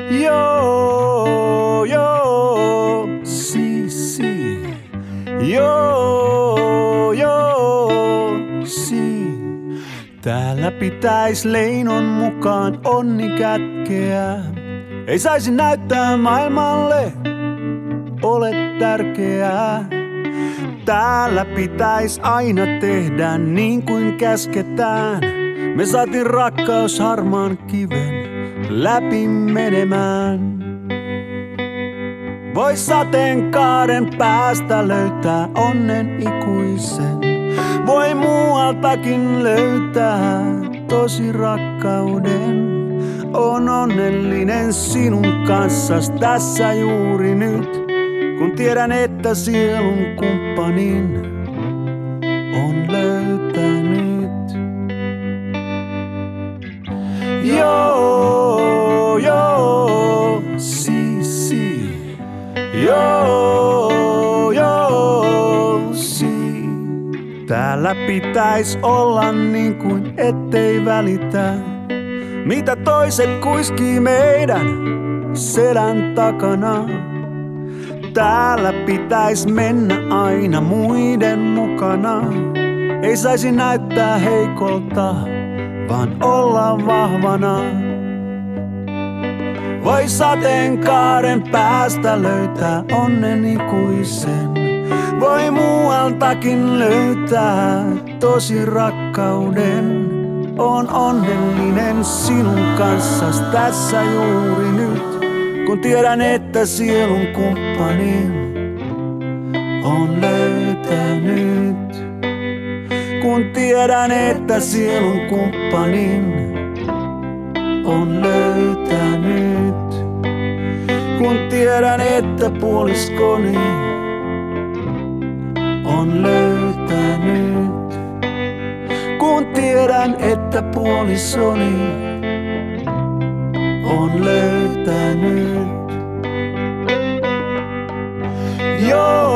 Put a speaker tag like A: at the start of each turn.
A: Joo, joo, si. Joo, joo, si. Täällä pitäis leinon mukaan onni kätkeä. Ei saisi näyttää maailmalle, olet tärkeää. Täällä pitäis aina tehdä niin kuin käsketään. Me saatiin rakkaus harmaan kiven läpi menemään. Voi sateenkaaren päästä löytää onnen ikuisen. Voi muualtakin löytää tosi rakkauden. On onnellinen sinun kanssas tässä juuri nyt, kun tiedän, että sielun kumppanin on löytänyt. Joo, joo, si. Joo, joo, si. Täällä pitäis olla niin kuin ettei välitä, mitä toiset kuiskii meidän selän takana. Täällä pitäis mennä aina muiden mukana. Ei saisi näyttää heikolta, vaan olla vahvana. Voi sateenkaaren päästä löytää onnen ikuisen. Voi muualtakin löytää tosi rakkauden. On onnellinen sinun kanssas tässä juuri nyt, kun tiedän, että sielun kumppanin on löytänyt. Kun tiedän, että sielun kumppanin on löytänyt. Kun tiedän, että puoliskoni on löytänyt. Kun tiedän, että puolisoni on löytänyt. Joo.